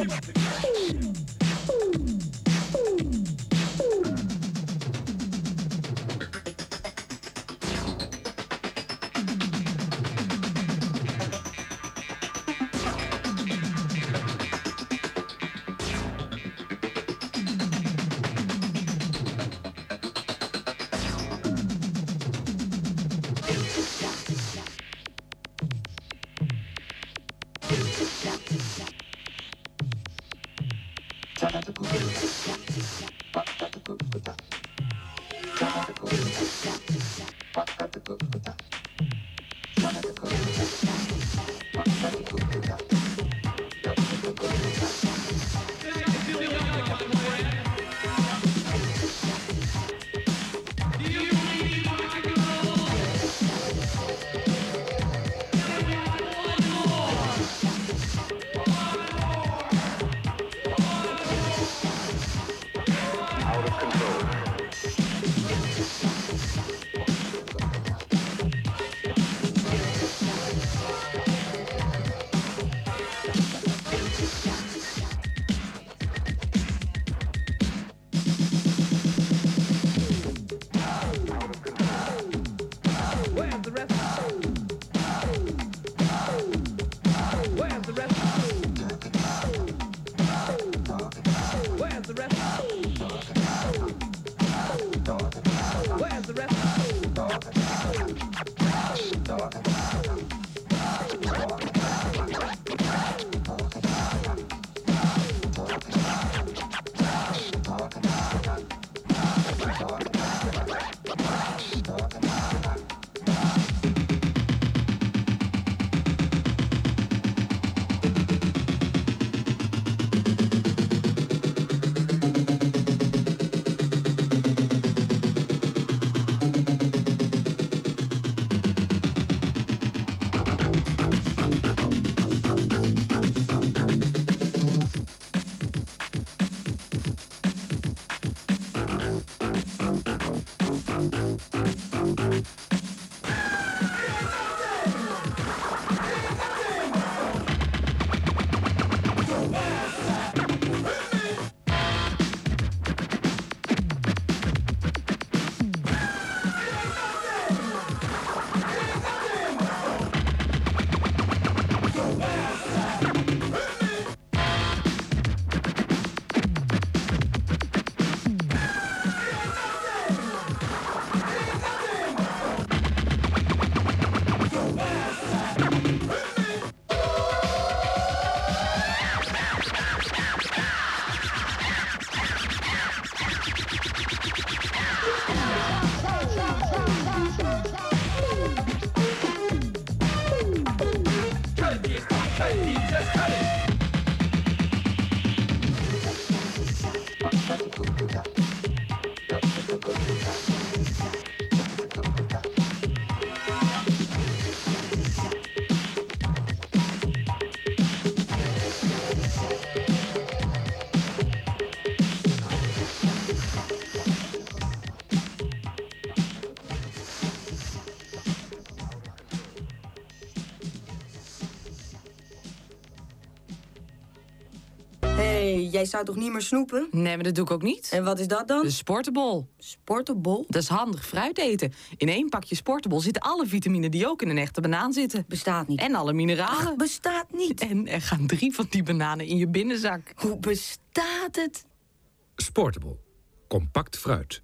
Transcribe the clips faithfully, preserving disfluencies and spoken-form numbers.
Hey, jij zou toch niet meer snoepen? Nee, maar dat doe ik ook niet. En wat is dat dan? De Sportable. Sportable? Dat is handig fruit eten. In één pakje Sportable zitten alle vitamine die ook in een echte banaan zitten. Bestaat niet. En alle mineralen. Ach, bestaat niet. En er gaan drie van die bananen in je binnenzak. Hoe bestaat het? Sportable. Compact fruit.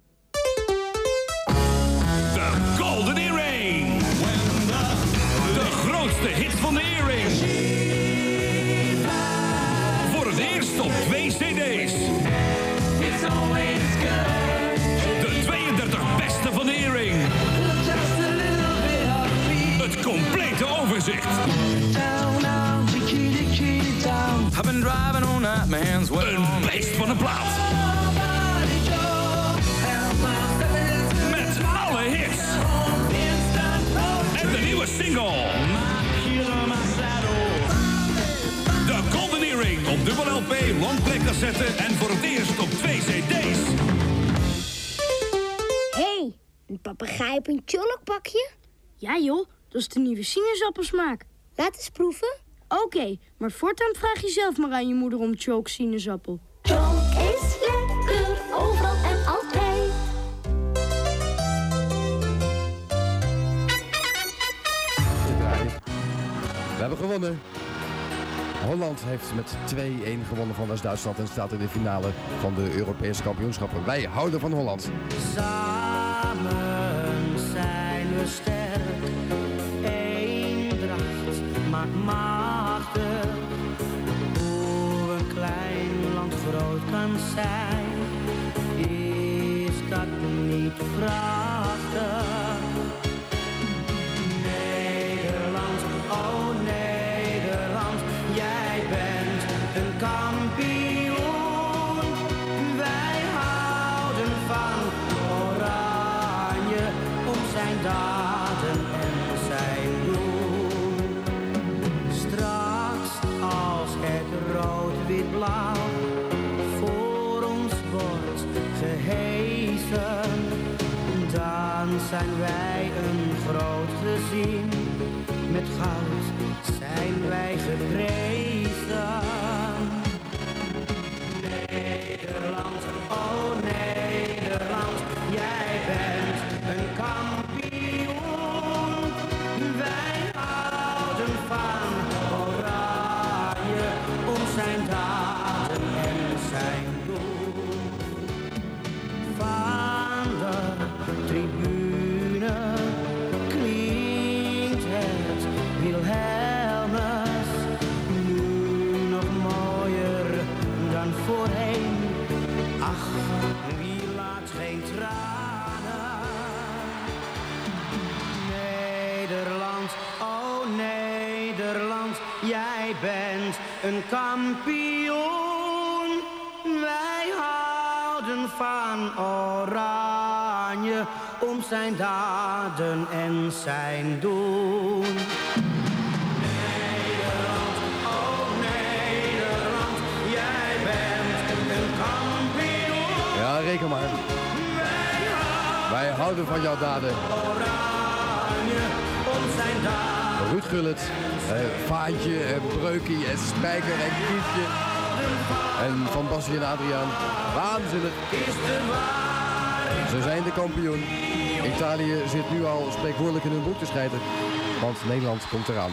De Golden Earring. De grootste hit van de Earring. Voor het eerst op twee cd's. De tweeëndertig beste van de Earring. Het complete overzicht. Een beest van een plaat. Met alle hits. En de nieuwe single. De Golden Earring op dubbel L P, longplay cassette en voor het eerst op twee cd's. Hé, hey, een papegaai op een tjolkpakje? Ja joh, dat is de nieuwe sinaasappelsmaak. Laat eens proeven. Oké, okay, maar voortaan vraag je zelf maar aan je moeder om Choke sinaasappel. Choke is lekker, overal en altijd. We hebben gewonnen. Holland heeft met twee-een gewonnen van West-Duitsland en staat in de finale van de Europese kampioenschappen. Wij houden van Holland. Samen zijn we sterk. Eendracht maakt machtig. Hoe een klein land groot kan zijn, is dat niet prachtig? Nederland, oh Nederland, jij bent een kampioen. Wij houden van Oranje om zijn daden en zijn doen. Straks als het rood-wit-blauw voor ons wordt gehesen, dan zijn wij een groot gezin. Met goud zijn wij geprezen. Nederland, oh Nederland, jij bent een kampioen. Wij houden van Oranje om zijn daden en zijn doen. Van de tribune klinkt het Wilhelmus nu nog mooier dan voorheen. Ach, wie laat geen tranen? Nederland, oh Nederland, jij bent een kampioen. Wij houden van Oranje om zijn daden en zijn doen. Nederland, oh Nederland, jij bent een kampioen. Ja, reken maar. Wij houden van jouw daden. Oranje om zijn daden. Ruud Gullit, eh, Vaantje, en Breukie, en Spijker, en Kiefje. En Van Basten en Adriaan. Waanzinnig. Ze zijn de kampioen. Italië zit nu al spreekwoordelijk in hun broek te schijten. Want Nederland komt eraan.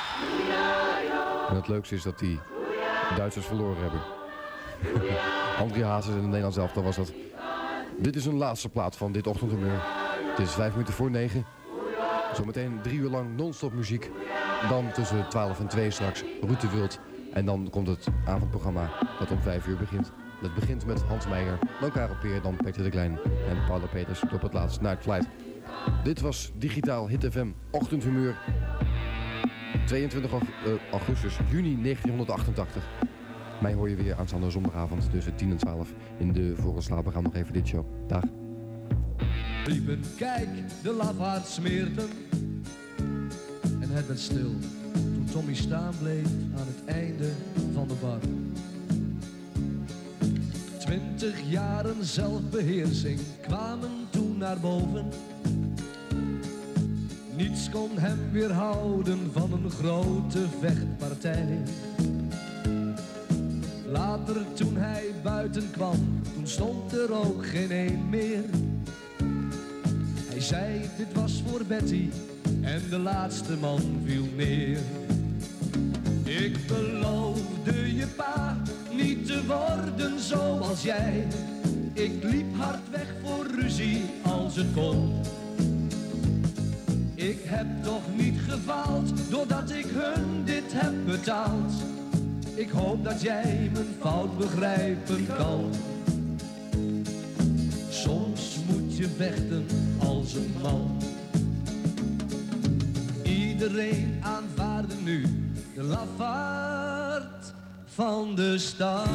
En het leukste is dat die Duitsers verloren hebben. André Hazes in het Nederlands elftal was dat. Dit is een laatste plaat van dit ochtendhumeur. Het is vijf minuten voor negen. Zometeen drie uur lang non-stop muziek. Dan tussen twaalf en twee straks Ruud de Wild. En dan komt het avondprogramma dat om vijf uur begint. Dat begint met Hans Meijer, dan Karel Peer, dan Peter de Klein en Paula Peters op het laatst Night Flight. Dit was Digitaal Hit F M Ochtendhumeur. tweeëntwintig augustus, juni negentienhonderdachtentachtig. Mij hoor je weer aanstaande zondagavond tussen tien en twaalf in de Voor ons slapen gaan nog even dit show. Dag. Riepen, kijk, de lafaard smeert hem. En het werd stil toen Tommy staan bleef aan het einde van de bar. Twintig jaren zelfbeheersing kwamen toen naar boven. Niets kon hem weerhouden van een grote vechtpartij. Later toen hij buiten kwam, toen stond er ook geen een meer. Hij zei dit was voor Betty en de laatste man viel neer. Ik beloofde je pa niet te worden zoals jij. Ik liep hard weg voor ruzie als het kon. Ik heb toch niet gefaald doordat ik hun dit heb betaald. Ik hoop dat jij mijn fout begrijpen kan. Soms moet je vechten als een man. Iedereen aanvaarde nu de lafaard van de stad.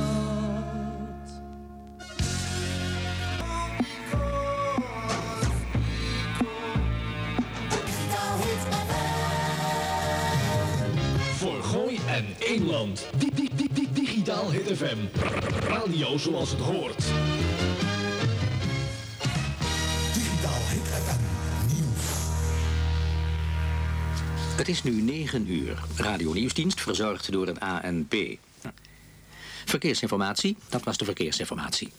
Voor Gooi en Eemland. Di di di di digitaal Hit F M. Radio zoals het hoort. Digitaal Hit F M. Nieuws. Het is nu negen uur. Radio Nieuwsdienst verzorgd door het A N P. Verkeersinformatie, dat was de verkeersinformatie.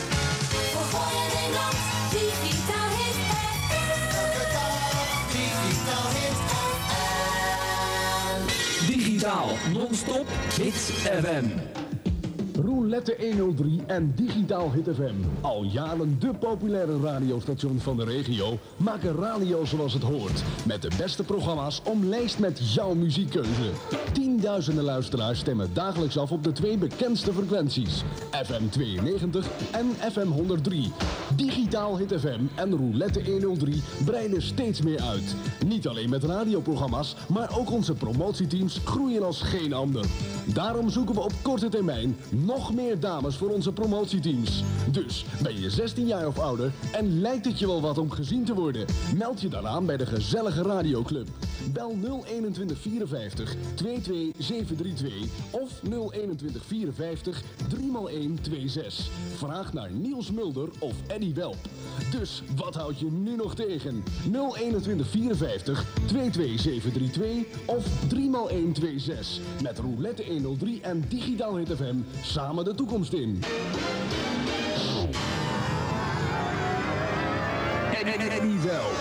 Digitaal, non-stop, Hits F M. Roulette honderddrie en Digitaal Hit F M. Al jaren de populaire radiostations van de regio maken radio zoals het hoort. Met de beste programma's omlijst met jouw muziekkeuze. Tienduizenden luisteraars stemmen dagelijks af op de twee bekendste frequenties. F M tweeënnegentig en F M honderddrie. Digitaal Hit F M en Roulette honderddrie breiden steeds meer uit. Niet alleen met radioprogramma's, maar ook onze promotieteams groeien als geen ander. Daarom zoeken we op korte termijn nog meer dames voor onze promotieteams. Dus ben je zestien jaar of ouder en lijkt het je wel wat om gezien te worden? Meld je dan aan bij de gezellige radioclub. Bel nul eenentwintig vierenvijftig tweeëntwintig zevenhonderdvijfentwintig of nul eenentwintig vierenvijftig drie maal één zesentwintig. Vraag naar Niels Mulder of Eddie Welp. Dus wat houd je nu nog tegen? nul eenentwintig vierenvijftig tweeëntwintig zevenhonderdvijfentwintig of drie maal één zesentwintig. Met Roulette honderddrie en Digitaal Hit F M samen de toekomst in. Eddie Welp.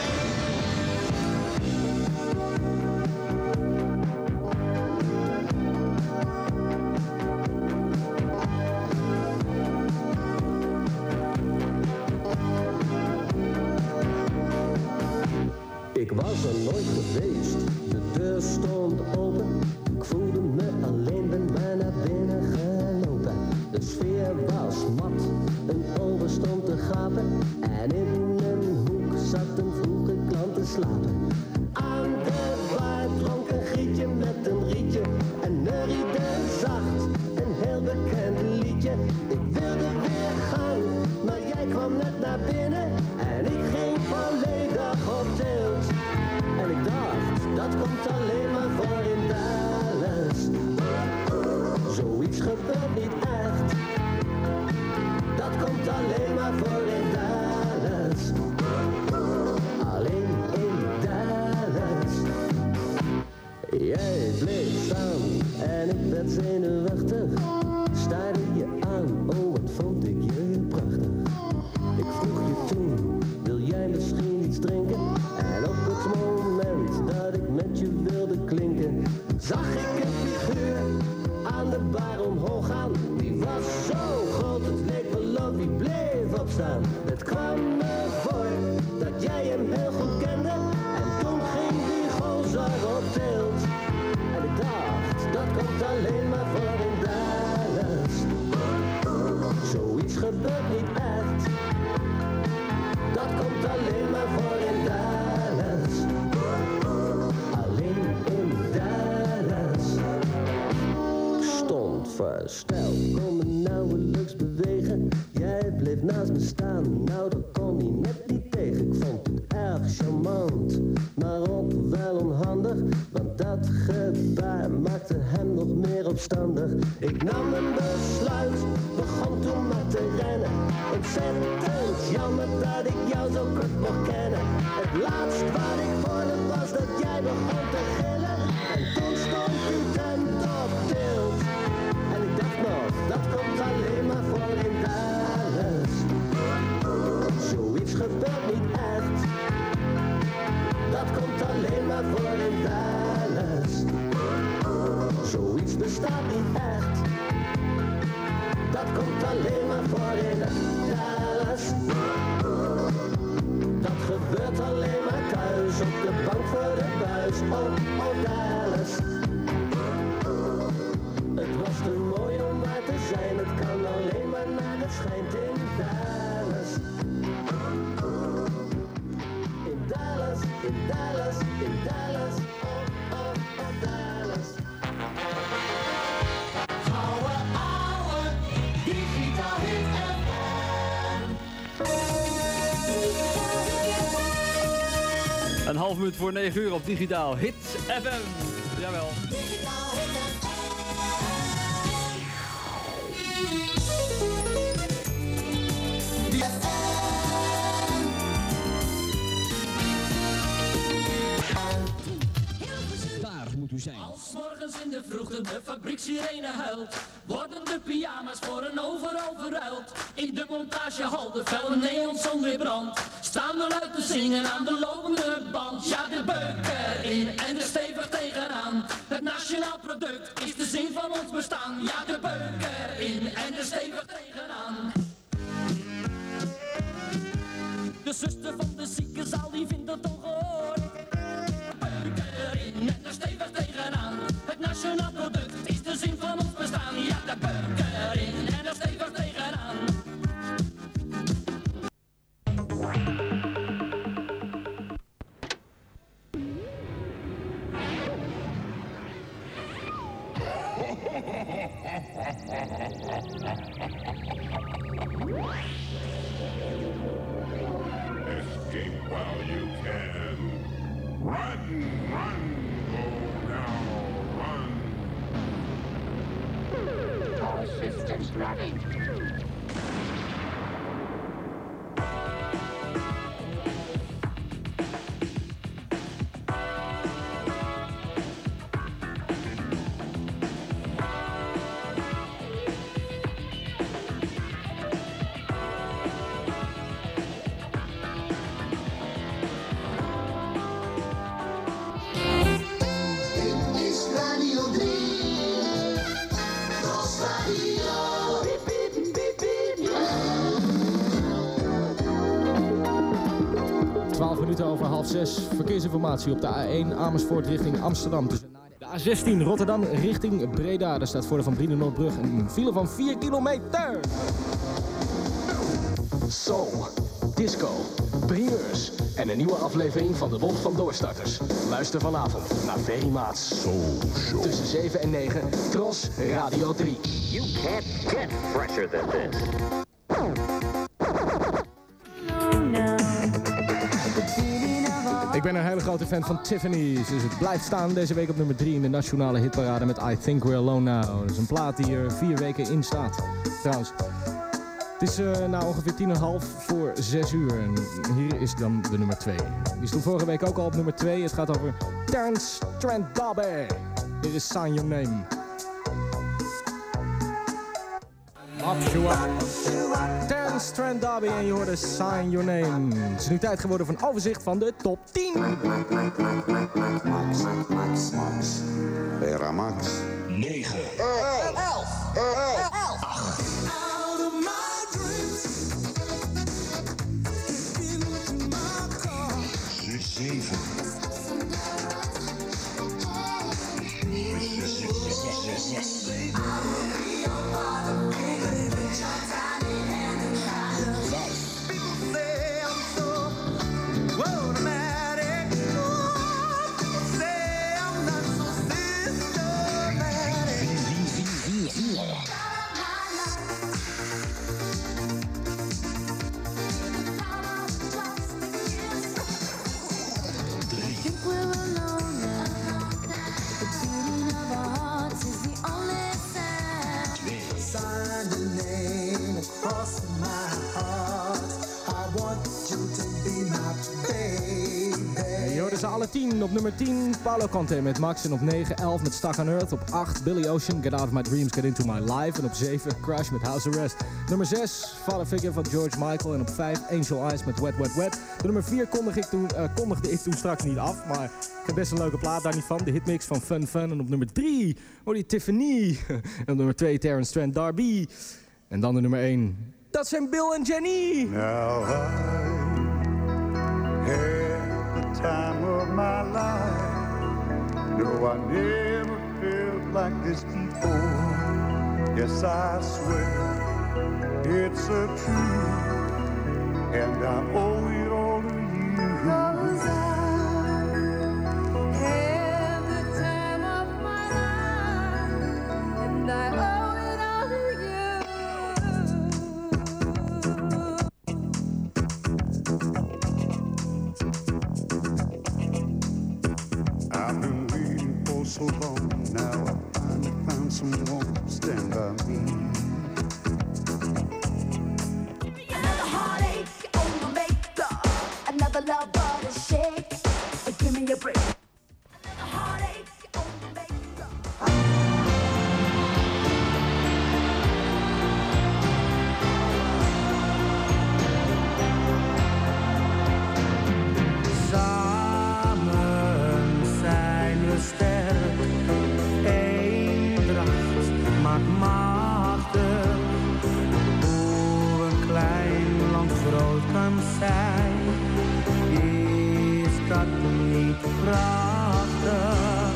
Ik was er nooit geweest, de deur stond open. Ik voelde me alleen, ben bijna binnen gelopen. De sfeer was mat, een oven stond te gapen. En in een hoek zat een vroege klant te slapen. Aan de bar dronk een grietje met een rietje. En neuriede zacht, een heel bekend liedje. Ik wilde weer gaan, maar jij kwam net naar binnen. En ik ging volledig op tilt. En ik dacht, dat komt alleen maar voor in Dallas. Zoiets gebeurt niet echt. Dat komt alleen maar voor in Dallas. Alleen in Dallas. Jij bleef staan en ik werd zenuwachtig. Staarde je aan, oh wat vond ik je prachtig. Ik vroeg je toen, wil jij misschien iets drinken? En op het moment dat ik met je wilde klinken, zag ik een figuur aan de bar omhoog gaan. Die was zo groot, het leek wel of hij bleef opstaan. Het kwam me voor dat jij hem heel goed kende. En toen ging die gozer op tilt. En ik dacht, dat komt alleen maar voor in Dallas. Zoiets gebeurt niet echt. Dat komt alleen maar voor in Dallas. Alleen in Dallas. Stond versteld, kon me nauwelijks bewegen. Jij bleef naast me staan, nou dat kon hij net niet tegen. Ik vond het erg charmant, maar ook wel onhandig. Want dat gebaar maakte hem nog meer opstandig. Ik nam een besluit, begon toen maar te rennen. Ontzettend jammer dat ik jou zo kort mocht kennen. Het laatst wat ik hoorde was dat jij begon te gillen. En toen stond die tent op tilt. En ik dacht nog, dat komt alleen maar voor in Dallas. Zoiets gebeurt niet echt. Dat komt alleen maar voor in Dallas. Zoiets bestaat niet echt. Dat komt alleen maar voor in Dallas. Dat gebeurt alleen maar thuis op de bank voor de buis. Oh, oh Dallas. Het was te mooi om waar te zijn. Het kan alleen maar naar het schijnt in Dallas. In Dallas, in Dallas, in Dallas. Oh, oh, oh Dallas. Gouden ouwe, Digitaal Hit F M. Een half minuut voor negen uur op Digitaal Hit F M. Jawel. morgens in de vroegte de fabriekssirene huilt, worden de pyjama's voor een overal verruild. In de montagehal de felle neonzon weer brandt, staan we luid te zingen aan de lopende band. Ja, de beuken in en er stevig tegenaan. Het nationaal product is de zin van ons bestaan. Ja, de beuken in en er stevig tegenaan. De zuster van de ziekenzaal die vindt het ongehoord. Beuken erin en er stevig tegenaan. Het nationaal product is de zin van ons bestaan. Ja, de beuken erin en er stevig tegenaan. Escape while you can. Run, run, go now, run. All systems running. twaalf minuten over half zes. Verkeersinformatie op de A één Amersfoort richting Amsterdam. De A zestien Rotterdam richting Breda. Daar staat voor de Van Brienenoordbrug een file van vier kilometer. Soul, disco, primeurs en een nieuwe aflevering van de Wolf van Doorstarters. Luister vanavond naar Ferry Maats. Soul Show. Tussen zeven en negen, Tros Radio drie. You can't get fresher than this. Ik ben een hele grote fan van Tiffany's, dus het blijft staan deze week op nummer drie in de nationale hitparade met I Think We're Alone Now. Dat is een plaat die er vier weken in staat. Trouwens, het is uh, nou ongeveer tien en een half voor zes uur en hier is dan de nummer twee. Die stond vorige week ook al op nummer twee. Het gaat over Terence Trent D'Arby. Dit is Sign Your Name. Terence Trent D'Arby en je hoorde Sign Your Name. Het is nu tijd geworden voor een overzicht van de top tien. Max, Max, Max. Era Max. negen. elf. elf. acht. zeven. Alle tien. Op nummer tien Paolo Conte met Max en op negen elf met Stuck on Earth. Op acht Billy Ocean Get Out of My Dreams Get Into My Life. En op zeven Crash met House Arrest. Nummer zes Father Figure van George Michael. En op vijf Angel Eyes met Wet Wet Wet. De nummer vier kondigde ik, toen, uh, kondigde ik toen straks niet af, maar ik heb best een leuke plaat daar niet van. De hitmix van Fun Fun. En op nummer drie hoor je Tiffany. En op nummer twee Terence Trent D'Arby. En dan de nummer één. Dat zijn Bill en Jenny. Now I had the time of my life. No, I never felt like this before. Yes, I swear it's a truth, and I owe it all to you. 'Cause I had the time of my life, and I owe it all to you. I've been waiting for so long, now I finally found someone to stand by me. Another heartache on my makeup, another lover to shake. hem zei, is dat niet prachtig?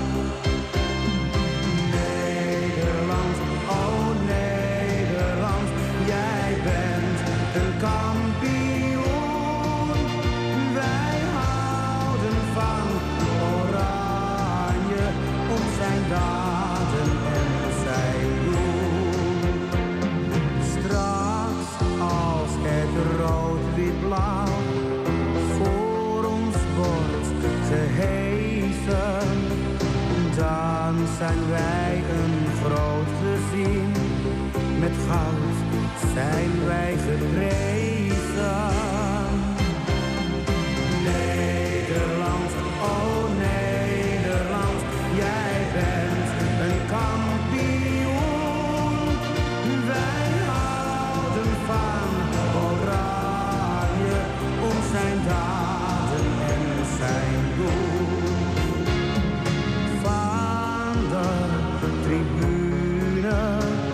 Nederland, oh Nederland, jij bent een kampioen. Wij houden van Oranje om zijn daden en zijn doen. Straks als het rood-wit-blauw voor ons wordt gehesen, dan zijn wij een groot gezin. Met goud zijn wij geprezen. Nederland, oh Nederland, jij bent een kampioen. Wij houden van Oranje om zijn daden en zijn doen. Van de tribune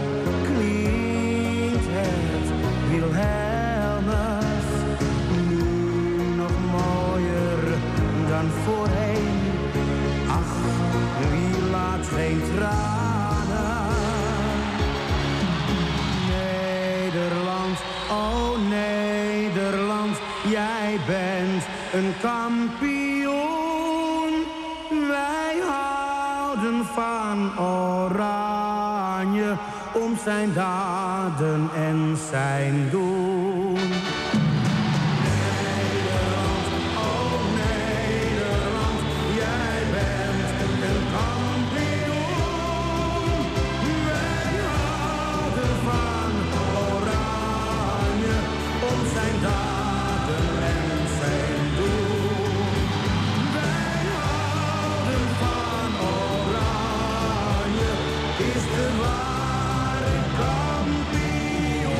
klinkt het Wilhelmus nu nog mooier dan voorheen. Ach, wie laat geen tranen? Nederland, oh Nederland, jij bent een kampioen. Wij houden van Oranje om zijn daden en zijn doen. Nederland, oh Nederland, jij bent een kampioen. Wij houden van Oranje om zijn daden en zijn doen. Wij houden van Oranje, is de ware kampioen.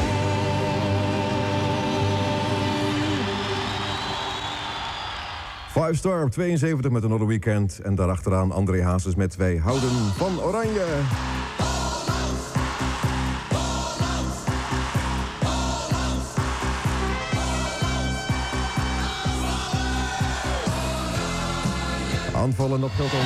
Five Star op tweeënzeventig met Another Weekend. En daarachteraan André Hazes met Wij houden van Oranje. Aanvallen op Hilton.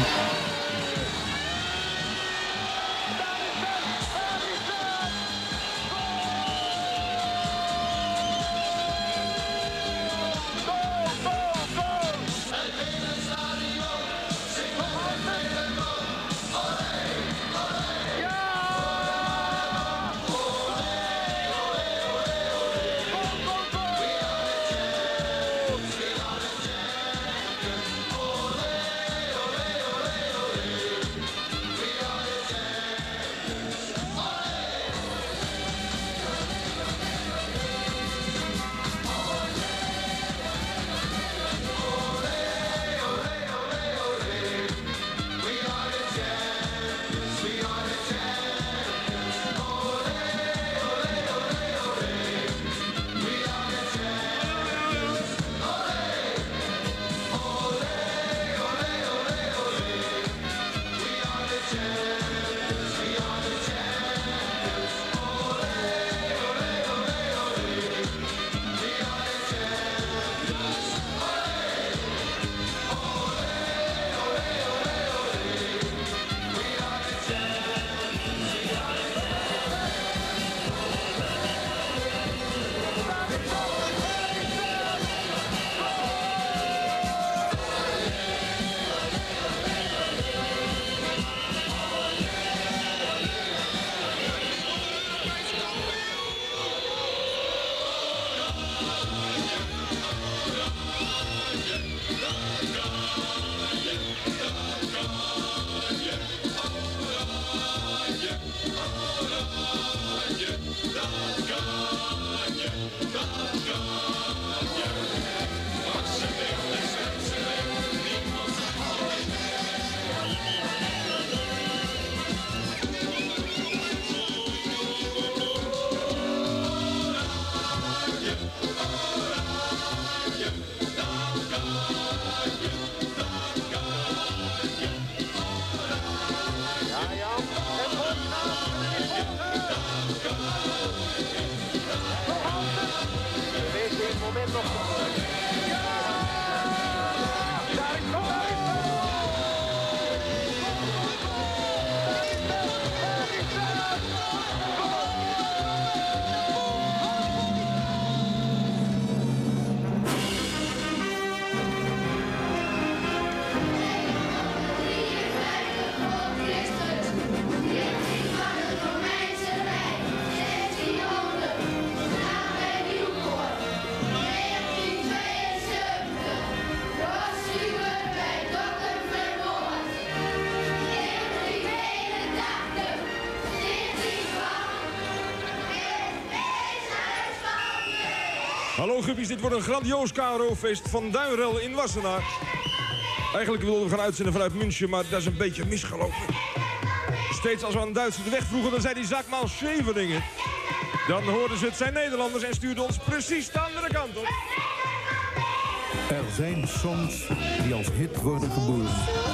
Hallo guppies, dit wordt een grandioos K R O-feest van Duinrel in Wassenaar. Eigenlijk wilden we gaan uitzenden vanuit München, maar dat is een beetje misgelopen. Steeds als we aan Duitsers de weg vroegen, dan zei die zakmaal Scheveningen. Dan hoorden ze het zijn Nederlanders en stuurden ons precies de andere kant op. Er zijn songs die als hit worden geboren.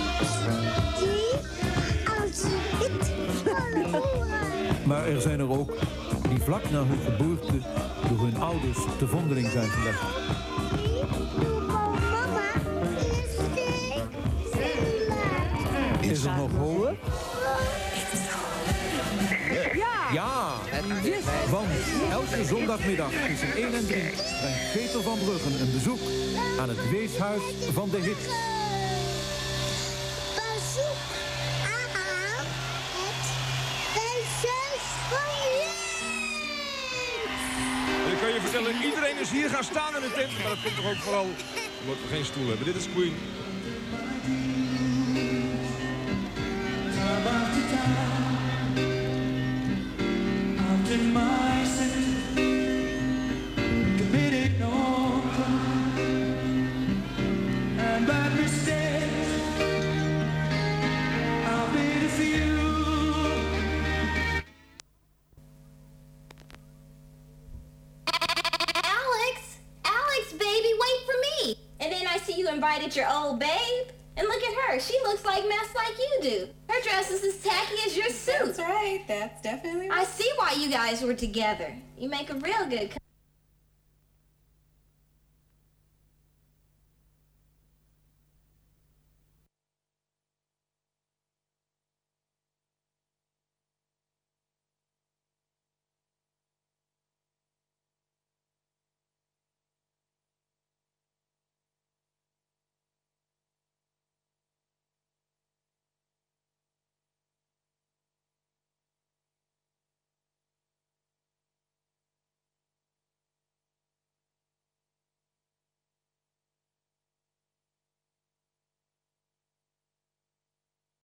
Maar er zijn er ook die vlak na hun geboorte door hun ouders te vondeling zijn gelegd. Is er nog hoop? Ja! Ja! Want elke zondagmiddag tussen één en drie brengt Peter van Bruggen een bezoek aan het weeshuis van de hit. Bezoek aan het weeshuis van En ik kan je vertellen, iedereen is hier gaan staan in de tent. Maar dat komt toch ook vooral omdat we geen stoel hebben. Dit is Queen. In my sin, committed no crime, and by mistake, I've made a few. Alex, Alex, baby, wait for me. And then I see you invited your old babe. And look at her. She looks like mess like you do. Her dress is as tacky as your suit. That's right. That's definitely right. I see why you guys were together. You make a real good couple.